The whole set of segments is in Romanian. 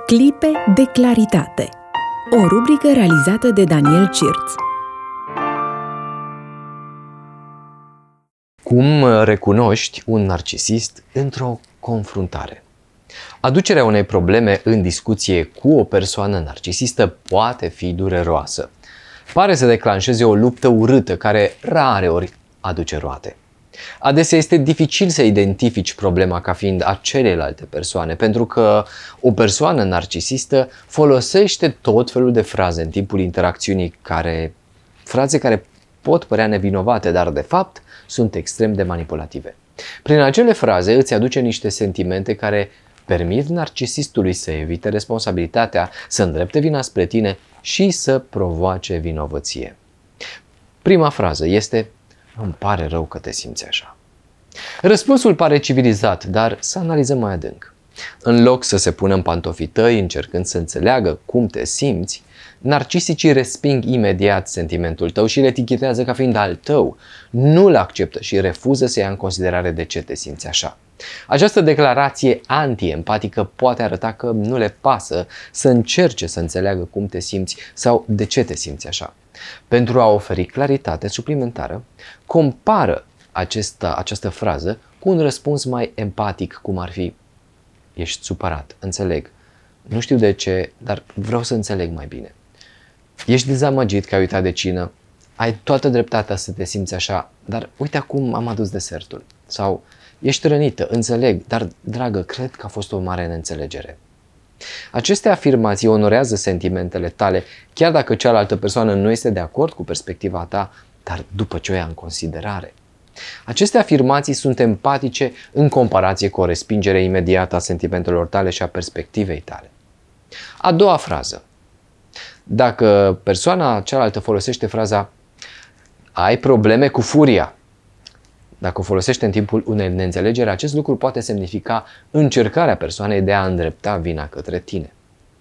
Clipe de claritate. O rubrică realizată de Daniel Cirț. Cum recunoști un narcisist într-o confruntare? Aducerea unei probleme în discuție cu o persoană narcisistă poate fi dureroasă. Pare să declanșeze o luptă urâtă care rareori aduce roade. Adesea este dificil să identifici problema ca fiind a celelalte persoane, pentru că o persoană narcisistă folosește tot felul de fraze în timpul interacțiunii, fraze care pot părea nevinovate, dar de fapt sunt extrem de manipulative. Prin acele fraze îți aduce niște sentimente care permit narcisistului să evite responsabilitatea, să îndrepte vina spre tine și să provoace vinovăție. Prima frază este: îmi pare rău că te simți așa. Răspunsul pare civilizat, dar să analizăm mai adânc. În loc să se pună în pantofii tăi, încercând să înțeleagă cum te simți, narcisicii resping imediat sentimentul tău și îl etichetează ca fiind al tău. Nu îl acceptă și refuză să ia în considerare de ce te simți așa. Această declarație anti-empatică poate arăta că nu le pasă să încerce să înțeleagă cum te simți sau de ce te simți așa. Pentru a oferi claritate suplimentară, compară această frază cu un răspuns mai empatic, cum ar fi: ești supărat, înțeleg, nu știu de ce, dar vreau să înțeleg mai bine. Ești dezamăgit că ai uitat de cină, ai toată dreptatea să te simți așa, dar uite acum am adus desertul. Sau: ești rănită, înțeleg, dar dragă, cred că a fost o mare neînțelegere. Aceste afirmații onorează sentimentele tale, chiar dacă cealaltă persoană nu este de acord cu perspectiva ta, dar după ce o ia în considerare. Aceste afirmații sunt empatice în comparație cu o respingere imediată a sentimentelor tale și a perspectivei tale. A doua frază. Dacă persoana cealaltă folosește fraza ai probleme cu furia, dacă o folosește în timpul unei neînțelegeri, acest lucru poate semnifica încercarea persoanei de a îndrepta vina către tine.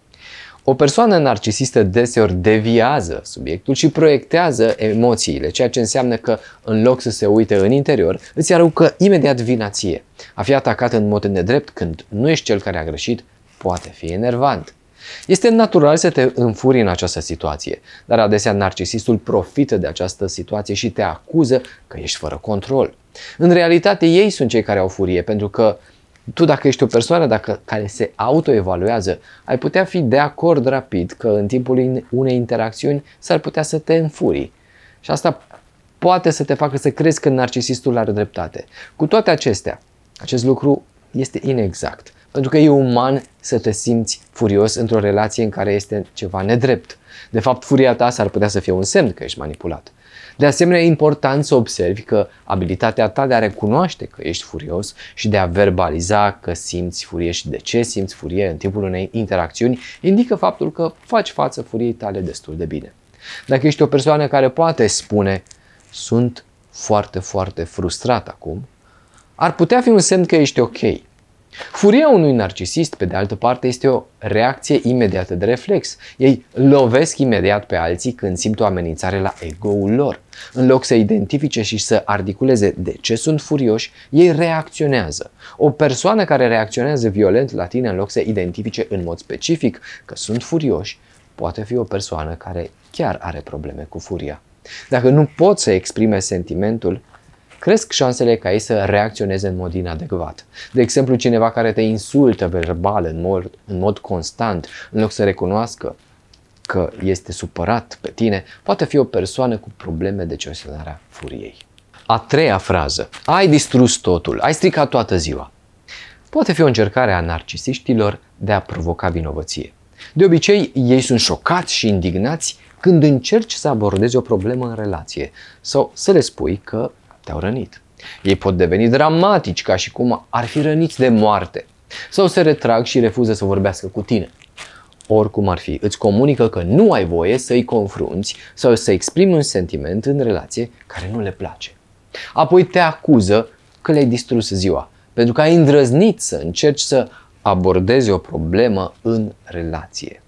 O persoană narcisistă deseori deviază subiectul și proiectează emoțiile, ceea ce înseamnă că, în loc să se uite în interior, îți aruncă imediat vina ție. A fi atacat în mod nedrept când nu ești cel care a greșit poate fi enervant. Este natural să te înfurii în această situație, dar adesea narcisistul profită de această situație și te acuză că ești fără control. În realitate, ei sunt cei care au furie, pentru că tu, dacă ești o persoană care se autoevaluează, ai putea fi de acord rapid că în timpul unei interacțiuni s-ar putea să te înfurii. Și asta poate să te facă să crezi că narcisistul are dreptate. Cu toate acestea, acest lucru este inexact, pentru că e uman să te simți furios într-o relație în care este ceva nedrept. De fapt, furia ta s-ar putea să fie un semn că ești manipulat. De asemenea, e important să observi că abilitatea ta de a recunoaște că ești furios și de a verbaliza că simți furie și de ce simți furie în timpul unei interacțiuni indică faptul că faci față furiei tale destul de bine. Dacă ești o persoană care poate spune sunt foarte, foarte frustrat acum, ar putea fi un semn că ești ok. Furia unui narcisist, pe de altă parte, este o reacție imediată de reflex. Ei lovesc imediat pe alții când simt o amenințare la ego-ul lor. În loc să identifice și să articuleze de ce sunt furioși, ei reacționează. O persoană care reacționează violent la tine în loc să identifice în mod specific că sunt furioși, poate fi o persoană care chiar are probleme cu furia. Dacă nu pot să exprime sentimentul, cresc șansele ca ei să reacționeze în mod inadecvat. De exemplu, cineva care te insultă verbal în mod constant, în loc să recunoască că este supărat pe tine, poate fi o persoană cu probleme de gestionare a furiei. A treia frază. Ai distrus totul, ai stricat toată ziua. Poate fi o încercare a narcisiștilor de a provoca vinovăție. De obicei, ei sunt șocați și indignați când încerci să abordezi o problemă în relație sau să le spui că te-au rănit. Ei pot deveni dramatici, ca și cum ar fi răniți de moarte, sau se retrag și refuză să vorbească cu tine. Oricum ar fi, îți comunică că nu ai voie să-i confrunți sau să exprimi un sentiment în relație care nu le place. Apoi te acuză că le-ai distrus ziua, pentru că ai îndrăznit să încerci să abordezi o problemă în relație.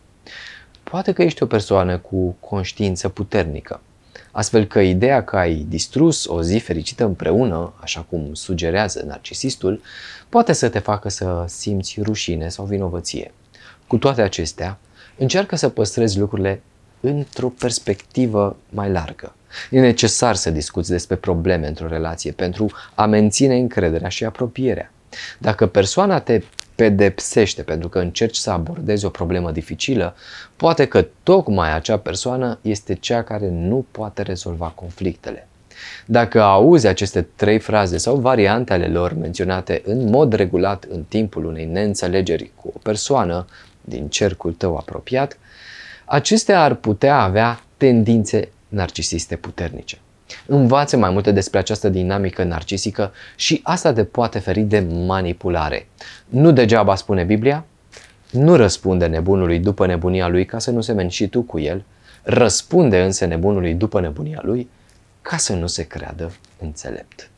Poate că ești o persoană cu conștiință puternică, astfel că ideea că ai distrus o zi fericită împreună, așa cum sugerează narcisistul, poate să te facă să simți rușine sau vinovăție. Cu toate acestea, încearcă să păstrezi lucrurile într-o perspectivă mai largă. E necesar să discuți despre probleme într-o relație pentru a menține încrederea și apropierea. Dacă persoana te pedepsește pentru că încerci să abordezi o problemă dificilă, poate că tocmai acea persoană este cea care nu poate rezolva conflictele. Dacă auzi aceste 3 fraze sau variante ale lor menționate în mod regulat în timpul unei neînțelegeri cu o persoană din cercul tău apropiat, acestea ar putea avea tendințe narcisiste puternice. Învață mai multe despre această dinamică narcisică și asta te poate feri de manipulare. Nu degeaba spune Biblia: nu răspunde nebunului după nebunia lui ca să nu semeni și tu cu el, răspunde însă nebunului după nebunia lui ca să nu se creadă înțelept.